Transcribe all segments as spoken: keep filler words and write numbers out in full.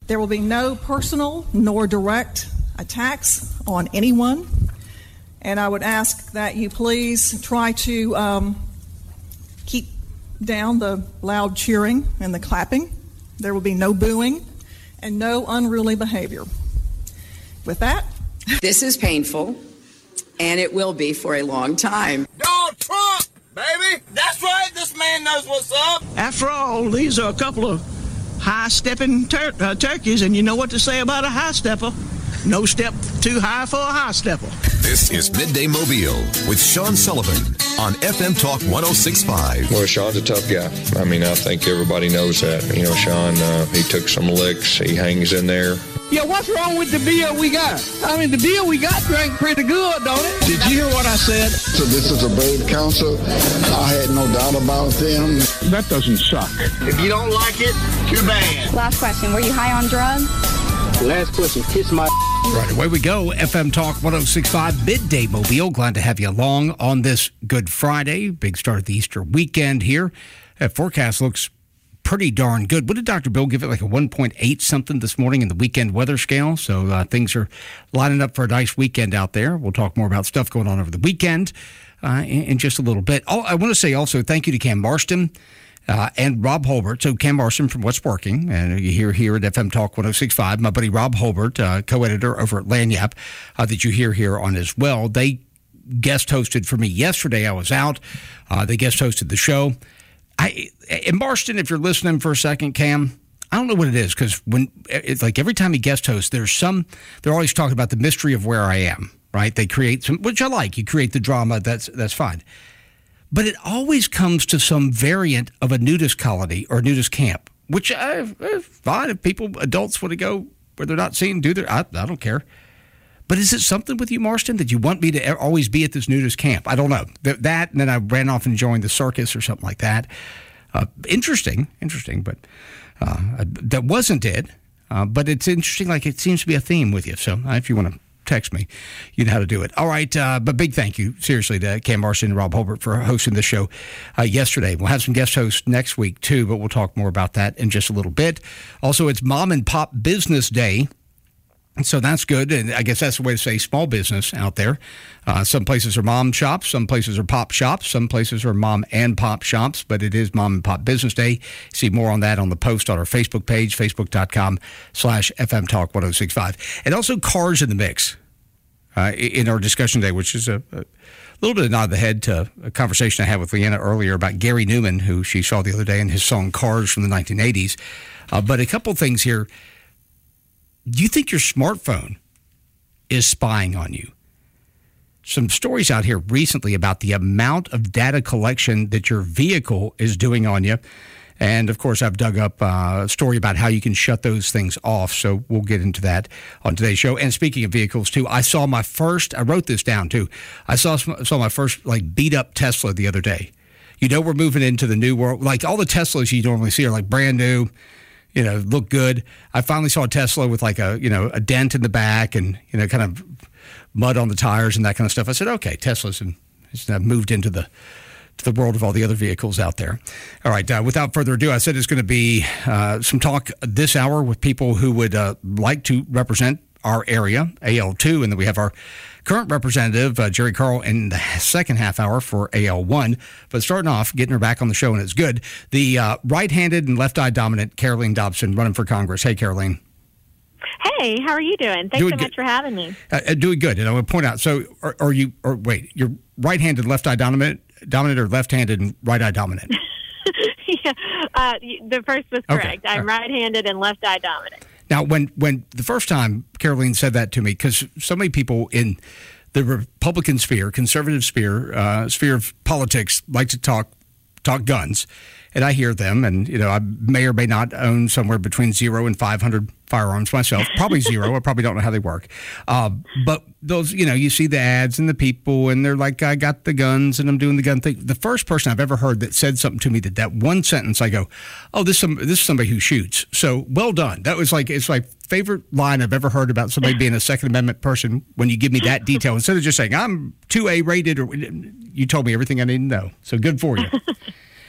There will be no personal nor direct attacks on anyone. And I would ask that you please try to um, keep down the loud cheering and the clapping. There will be no booing and no unruly behavior. With that, this is painful, and it will be for a long time. Donald Trump, baby! That's right, this man knows what's up! After all, these are a couple of high-stepping tur- uh, turkeys, and you know what to say about a high-stepper. No step too high for a high-stepper. This is Midday Mobile with Sean Sullivan on F M Talk one oh six point five. Well, Sean's a tough guy. I mean, I think everybody knows that. You know, Sean, uh, he took some licks. He hangs in there. Yeah, what's wrong with the beer we got? I mean, the beer we got drank pretty good, don't it? Did you hear what I said? So this is a brave council. I had no doubt about them. That doesn't suck. If you don't like it, too bad. Last question. Were you high on drugs? Last question. Kiss my... Right, away we go. F M Talk one oh six point five, Midday Mobile. Glad to have you along on this Good Friday. Big start of the Easter weekend here. That forecast looks pretty darn good. What did Doctor Bill give it, like a one point eight something this morning in the weekend weather scale? So uh, things are lining up for a nice weekend out there. We'll talk more about stuff going on over the weekend uh, in, in just a little bit. Oh, I want to say also thank you to Cam Marston uh, and Rob Holbert. So Cam Marston from What's Working, and you hear here at F M Talk one oh six point five. My buddy Rob Holbert, uh, co-editor over at Lagniappe, uh, that you hear here on as well. They guest hosted for me yesterday. I was out. Uh, they guest hosted the show. I, and Marston, if you're listening for a second, Cam, I don't know what it is, because when it's like every time he guest hosts, there's some, they're always talking about the mystery of where I am, right? They create some, which I like. You create the drama, that's that's fine. But it always comes to some variant of a nudist colony or nudist camp, which I, eh, fine if people, adults want to go where they're not seen, do their, I, I don't care. But is it something with you, Marston, that you want me to always be at this nudist camp? I don't know. That, that and then I ran off and joined the circus or something like that. Uh, interesting, interesting, but uh, that wasn't it. Uh, but it's interesting, like it seems to be a theme with you. So uh, if you want to text me, you know how to do it. All right, uh, but big thank you, seriously, to Cam Marston and Rob Holbert for hosting the show uh, yesterday. We'll have some guest hosts next week, too, but we'll talk more about that in just a little bit. Also, it's Mom and Pop Business Day. So that's good, and I guess that's the way to say small business out there. Uh, some places are mom shops, some places are pop shops, some places are mom and pop shops, but it is Mom and Pop Business Day. See more on that on the post on our Facebook page, facebook.com slash FM Talk 1065. And also Cars in the Mix uh, in our discussion today, which is a, a little bit of a nod of the head to a conversation I had with Leanna earlier about Gary Newman, who she saw the other day in his song Cars from the nineteen eighties. Uh, but a couple things here. Do you think your smartphone is spying on you? Some stories out here recently about the amount of data collection that your vehicle is doing on you. And, of course, I've dug up a story about how you can shut those things off. So we'll get into that on today's show. And speaking of vehicles, too, I saw my first, I wrote this down, too. I saw, saw my first, like, beat-up Tesla the other day. You know, we're moving into the new world. Like, all the Teslas you normally see are, like, brand new. You know, look good. I finally saw a Tesla with like a, you know, a dent in the back and, you know, kind of mud on the tires and that kind of stuff. I said, okay, Tesla's and it's moved into the to the world of all the other vehicles out there. All right, uh, without further ado, I said it's going to be uh, some talk this hour with people who would uh, like to represent our area, A L two, and then we have our current representative, uh, Jerry Carl, in the second half hour for A L one. But starting off, getting her back on the show, and it's good, the uh, right-handed and left-eye dominant Caroline Dobson running for Congress. Hey, Caroline. Hey, how are you doing? Thanks doing so good. much for having me. Uh, uh, doing good. And I would point out, so are, are you, or wait, you're right-handed, left-eye dominant, dominant or left-handed and right-eye dominant? yeah, uh, the first was correct. Okay. I'm right-handed and left-eye dominant. Now, when, when the first time Caroline said that to me, because so many people in the Republican sphere, conservative sphere, uh, sphere of politics like to talk talk guns, and I hear them, and you know, I may or may not own somewhere between zero and five hundred firearms myself. Probably zero. I probably don't know how they work. Uh, but those, you know, you see the ads and the people, and they're like, I got the guns and I'm doing the gun thing. The first person I've ever heard that said something to me that that one sentence, I go, oh, this, some, this is somebody who shoots. So well done. That was like, it's my favorite line I've ever heard about somebody being a Second Amendment person when you give me that detail. Instead of just saying, I'm two A rated, or you told me everything I need to know. So good for you.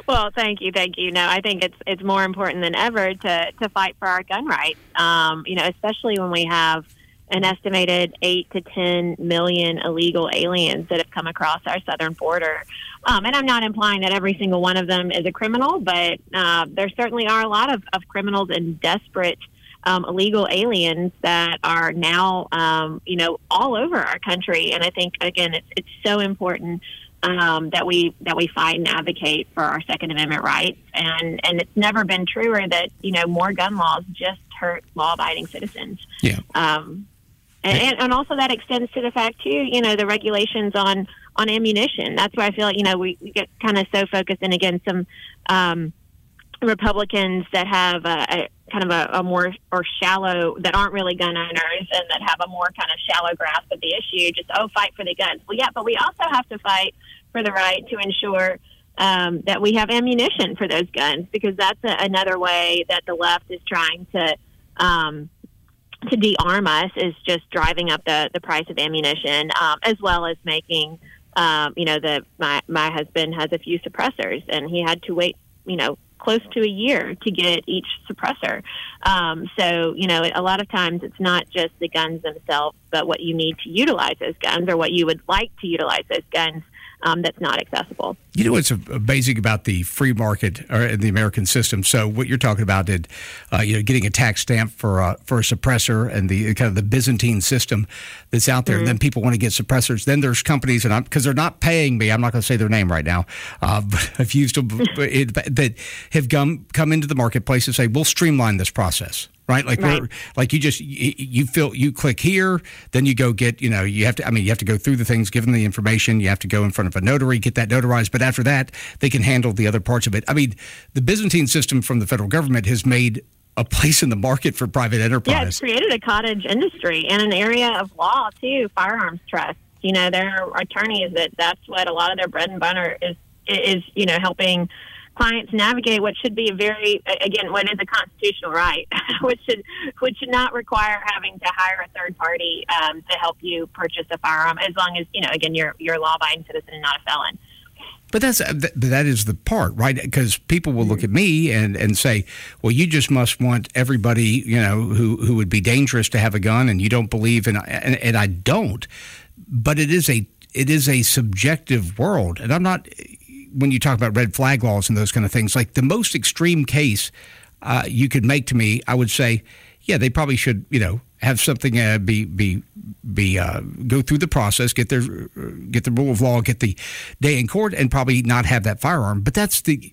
Well, thank you, thank you. No, I think it's it's more important than ever to to fight for our gun rights. Um, you know, especially when we have an estimated eight to ten million illegal aliens that have come across our southern border. Um, and I'm not implying that every single one of them is a criminal, but uh, there certainly are a lot of, of criminals and desperate um, illegal aliens that are now, um, you know, all over our country. And I think, again, it's it's so important um, that we that we fight and advocate for our Second Amendment rights. And and it's never been truer that, you know, more gun laws just hurt law-abiding citizens. Yeah. Um, And, and also that extends to the fact, too, you know, the regulations on, on ammunition. That's why I feel like, you know, we, we get kind of so focused. And, again, some um, Republicans that have a, a kind of a, a more or shallow, that aren't really gun owners and that have a more kind of shallow grasp of the issue, just, oh, fight for the guns. Well, yeah, but we also have to fight for the right to ensure um, that we have ammunition for those guns, because that's a, another way that the left is trying to um, – to de-arm us, is just driving up the, the price of ammunition, um, as well as making, um, you know, the my, my husband has a few suppressors, and he had to wait, you know, close to a year to get each suppressor. Um, so, you know, a lot of times it's not just the guns themselves, but what you need to utilize those guns, or what you would like to utilize those guns, um, that's not accessible. You know what's amazing about the free market or the American system? So what you're talking about, did uh, you know, getting a tax stamp for uh, for a suppressor, and the kind of the Byzantine system that's out there. Mm-hmm. And then people want to get suppressors. Then there's companies, and I'm because they're not paying me. I'm not going to say their name right now. Uh, but I've used them that have come come into the marketplace and say, we'll streamline this process. Right, like right. We're, like you just you, you feel you click here, then you go get you know you have to I mean you have to go through the things, give them the information, you have to go in front of a notary, get that notarized, but after that they can handle the other parts of it. I mean, the Byzantine system from the federal government has made a place in the market for private enterprise. Yeah, it's created a cottage industry and an area of law too. Firearms trusts, you know, there are attorneys that that's what a lot of their bread and butter is is you know helping clients navigate what should be a very, again, what is a constitutional right, which should which should not require having to hire a third party um, to help you purchase a firearm, as long as, you know, again, you're you're a law-abiding citizen and not a felon. But that's that is the part, right? Because people will look at me and, and say, well, you just must want everybody, you know, who, who would be dangerous to have a gun, and you don't believe in, and, and I don't. But it is a it is a subjective world, and I'm not. When you talk about red flag laws and those kind of things, like the most extreme case uh, you could make to me, I would say, yeah, they probably should, you know, have something uh, be be be uh, go through the process, get their get the rule of law, get the day in court, and probably not have that firearm. But that's the,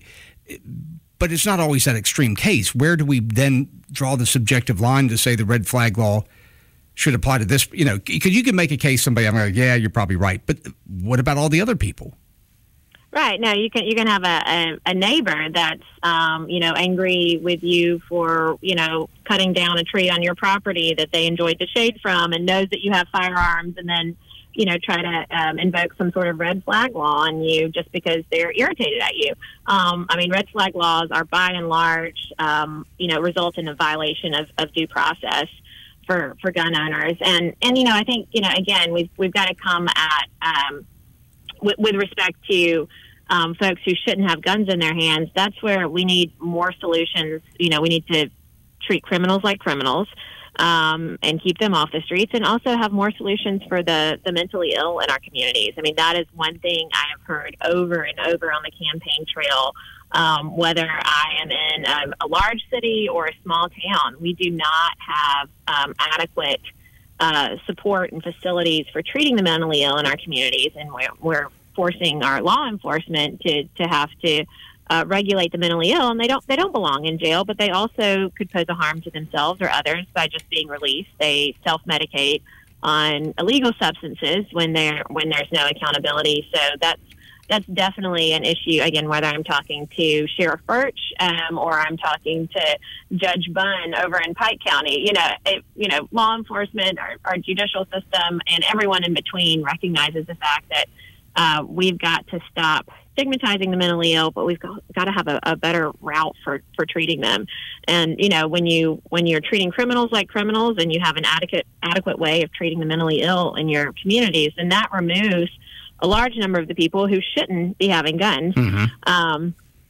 but it's not always that extreme case. Where do we then draw the subjective line to say the red flag law should apply to this? You know, because you can make a case. Somebody, I'm like, yeah, you're probably right. But what about all the other people? Right. No, you can you can have a, a, a neighbor that's, um, you know, angry with you for, you know, cutting down a tree on your property that they enjoyed the shade from, and knows that you have firearms, and then, you know, try to um, invoke some sort of red flag law on you just because they're irritated at you. Um, I mean, red flag laws are by and large, um, you know, result in a violation of, of due process for, for gun owners. And, and, you know, I think, you know, again, we've, we've got to come at, um, with, with respect to, Um, folks who shouldn't have guns in their hands. That's where we need more solutions. You know, we need to treat criminals like criminals um, and keep them off the streets, and also have more solutions for the, the mentally ill in our communities. I mean, that is one thing I have heard over and over on the campaign trail, um, whether I am in a, a large city or a small town. We do not have um, adequate uh, support and facilities for treating the mentally ill in our communities, and we're, we're forcing our law enforcement to, to have to uh, regulate the mentally ill, and they don't they don't belong in jail, but they also could pose a harm to themselves or others by just being released. They self-medicate on illegal substances when there when there's no accountability. So that's that's definitely an issue. Again, whether I'm talking to Sheriff Birch um, or I'm talking to Judge Bunn over in Pike County, you know, it, you know, law enforcement, our, our judicial system, and everyone in between recognizes the fact that Uh, we've got to stop stigmatizing the mentally ill, but we've got, got to have a, a better route for, for treating them. And, you know, when, you, when you're treating criminals like criminals, and you have an adequate, adequate way of treating the mentally ill in your communities, then that removes a large number of the people who shouldn't be having guns. Mm-hmm. Um,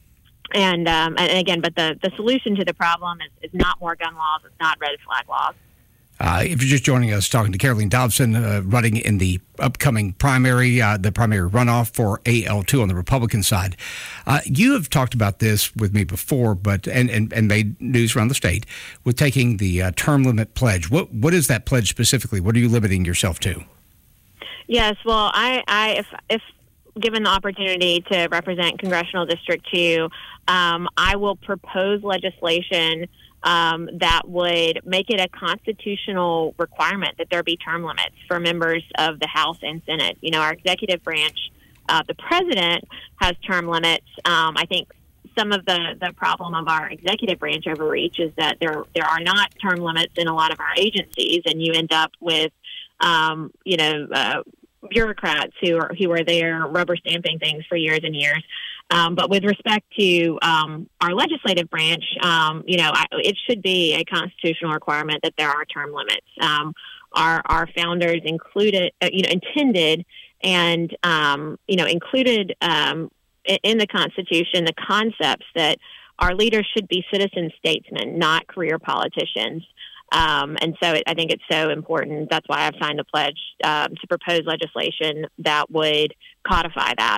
and, um, and again, but the, the solution to the problem is, is not more gun laws. It's not red flag laws. Uh, if you're just joining us, talking to Caroline Dobson, uh, running in the upcoming primary, uh, the primary runoff for A L two on the Republican side. Uh, you have talked about this with me before, but and, and, and made news around the state with taking the uh, term limit pledge. What what is that pledge specifically? What are you limiting yourself to? Yes, well, I, I if if given the opportunity to represent Congressional District two, um, I will propose legislation Um, that would make it a constitutional requirement that there be term limits for members of the House and Senate. You know, our executive branch, uh, the president has term limits. Um, I think some of the, the problem of our executive branch overreach is that there there are not term limits in a lot of our agencies, and you end up with, um, you know, uh, bureaucrats who are who are there rubber stamping things for years and years. Um, but with respect to um, our legislative branch, um, you know, I, it should be a constitutional requirement that there are term limits. Um, our our founders included, uh, you know, intended and um, you know included um, in, in the Constitution the concepts that our leaders should be citizen statesmen, not career politicians. Um, and so it, I think it's so important. That's why I've signed the pledge um, to propose legislation that would codify that.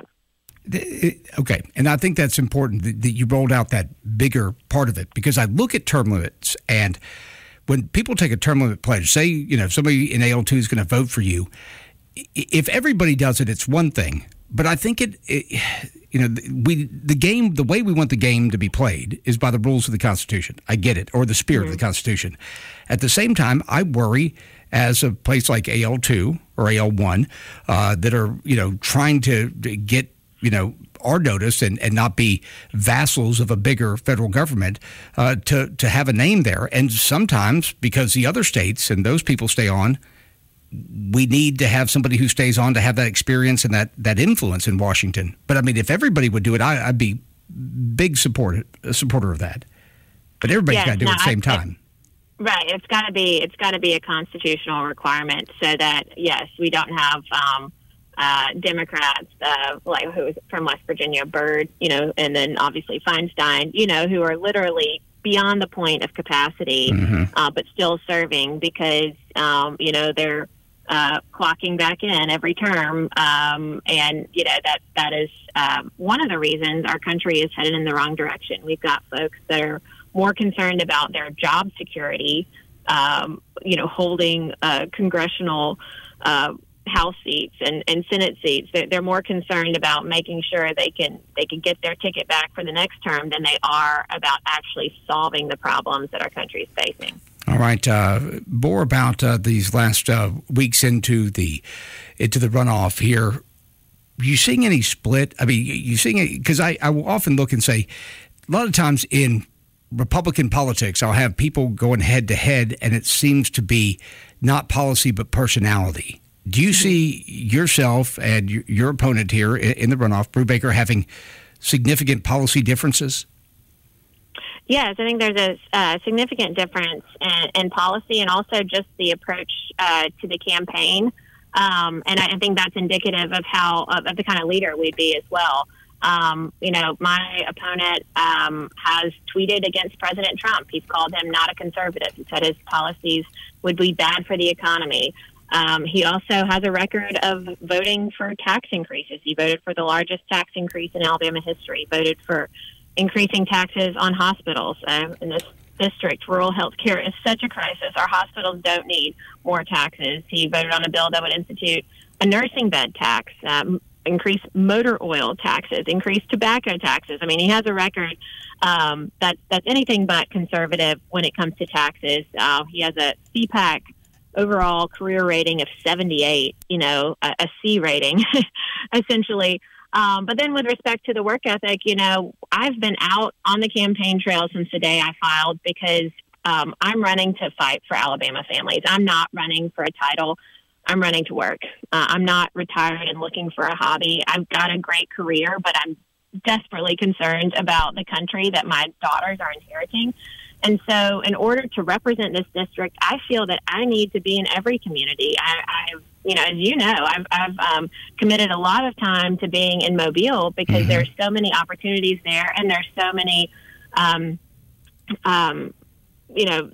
Okay, and I think that's important that, that you rolled out that bigger part of it, because I look at term limits, and when people take a term limit pledge, say, you know, if somebody in A L two is going to vote for you, if everybody does it, it's one thing. But I think it, it, you know, we the game, the way we want the game to be played is by the rules of the Constitution. I get it, or the spirit mm-hmm. of the Constitution. At the same time, I worry as a place like A L two or A L one uh, that are, you know, trying to get, you know, our notice and, and not be vassals of a bigger federal government, uh, to, to have a name there. And sometimes, because the other states and those people stay on, we need to have somebody who stays on to have that experience and that, that influence in Washington. But, I mean, if everybody would do it, I, I'd be big support, a supporter of that. But everybody's yes, got to do no, it at the same I, time. Right. It's got to be it's got to be a constitutional requirement so that, yes, we don't have um, – Uh, Democrats, uh, like who was from West Virginia, Byrd, you know, and then obviously Feinstein, you know, who are literally beyond the point of capacity, mm-hmm. uh, but still serving because, um, you know, they're uh, clocking back in every term. Um, and, you know, that that is uh, one of the reasons our country is headed in the wrong direction. We've got folks that are more concerned about their job security, um, you know, holding uh, congressional uh House seats and, and Senate seats. They're, they're more concerned about making sure they can they can get their ticket back for the next term than they are about actually solving the problems that our country is facing. All right, uh, more about uh, these last uh, weeks into the into the runoff here. You seeing any split? I mean, you seeing it because I, I will often look and say a lot of times in Republican politics, I'll have people going head to head, and it seems to be not policy but personality. Do you see yourself and your opponent here in the runoff, Brubaker, having significant policy differences? Yes, I think there's a uh, significant difference in, in policy and also just the approach uh, to the campaign. Um, and I think that's indicative of how of, of the kind of leader we'd be as well. Um, you know, my opponent um, has tweeted against President Trump. He's called him not a conservative. He said his policies would be bad for the economy. Um, he also has a record of voting for tax increases. He voted for the largest tax increase in Alabama history, voted for increasing taxes on hospitals. Uh, in this district, rural health care is such a crisis. Our hospitals don't need more taxes. He voted on a bill that would institute a nursing bed tax, um, increase motor oil taxes, increase tobacco taxes. I mean, he has a record um, that, that's anything but conservative when it comes to taxes. Uh, he has a C PAC overall career rating of seventy-eight, you know, a, a C rating, essentially. Um, but then with respect to the work ethic, you know, I've been out on the campaign trail since the day I filed because um, I'm running to fight for Alabama families. I'm not running for a title. I'm running to work. Uh, I'm not retired and looking for a hobby. I've got a great career, but I'm desperately concerned about the country that my daughters are inheriting. And so in order to represent this district, I feel that I need to be in every community. I, I've you know, as you know, I've, I've um, committed a lot of time to being in Mobile because mm-hmm. there's so many opportunities there, and there's so many, um, um, you know,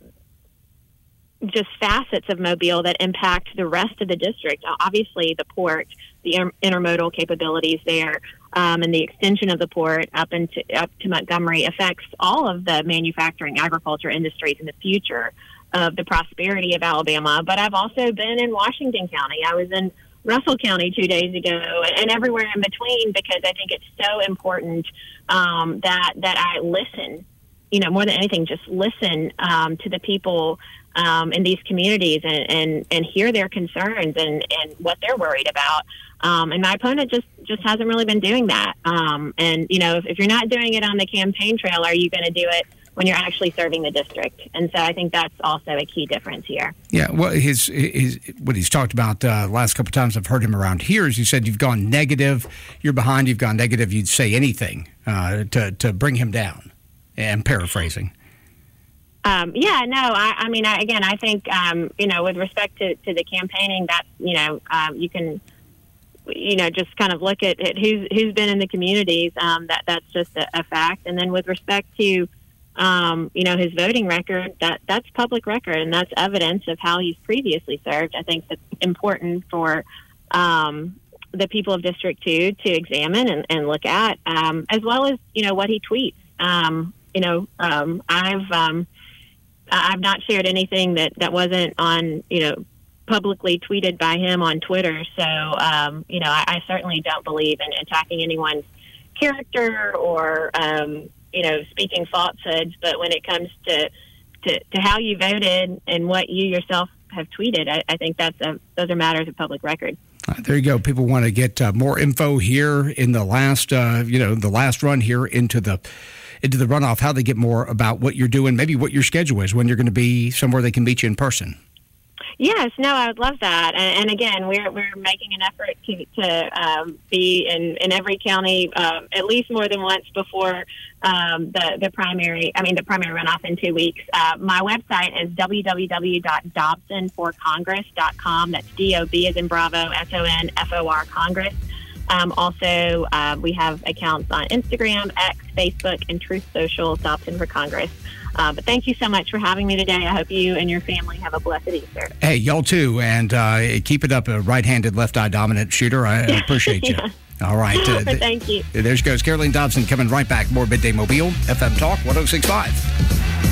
just facets of Mobile that impact the rest of the district. Obviously, the port, the inter- intermodal capabilities there, um, and the extension of the port up into up to Montgomery affects all of the manufacturing, agriculture industries in the future of the prosperity of Alabama. But I've also been in Washington County. I was in Russell County two days ago, and everywhere in between, because I think it's so important um, that that I listen. You know, more than anything, just listen um, to the people um, in these communities and, and, and hear their concerns and, and what they're worried about. Um, and my opponent just, just hasn't really been doing that. Um, and, you know, if, if you're not doing it on the campaign trail, are you going to do it when you're actually serving the district? And so I think that's also a key difference here. Yeah, well, his, his what he's talked about uh, the last couple of times I've heard him around here is he said you've gone negative, you're behind, you've gone negative, you'd say anything uh, to, to bring him down. I'm paraphrasing. Um, yeah, no, I, I mean, I, again, I think, um, you know, with respect to, to the campaigning, that, you know, um, you can, you know, just kind of look at, at who's who's been in the communities. Um, that that's just a, a fact. And then with respect to, um, you know, his voting record, that that's public record, and that's evidence of how he's previously served. I think that's important for um, the people of District two to examine and, and look at, um, as well as, you know, what he tweets. Um, You know, um, I've um, I've not shared anything that, that wasn't on, you know, publicly tweeted by him on Twitter. So, um, you know, I, I certainly don't believe in attacking anyone's character or, um, you know, speaking falsehoods. But when it comes to, to, to how you voted and what you yourself have tweeted, I, I think that's a, those are matters of public record. Uh, there you go. People want to get uh, more info here in the last, uh, you know, the last run here into the into the runoff, how they get more about what you're doing, maybe what your schedule is, when you're going to be somewhere they can meet you in person. Yes, no, I would love that. And, and again, we're we're making an effort to, to um, be in, in every county um, at least more than once before um, the, the primary, I mean, the primary runoff in two weeks. Uh, my website is w w w dot dobson for congress dot com. That's D O B as in Bravo, S O N F O R Congress. Um, also, uh, we have accounts on Instagram, X, Facebook, and Truth Social, Dobson for Congress. Uh, but thank you so much for having me today. I hope you and your family have a blessed Easter. Hey, y'all too, and uh, keep it up, a right-handed, left-eye dominant shooter. I yeah. appreciate you. Yeah. All right. Uh, th- thank you. There she goes, Caroline Dobson, coming right back. More Midday Mobile, F M Talk one oh six point five.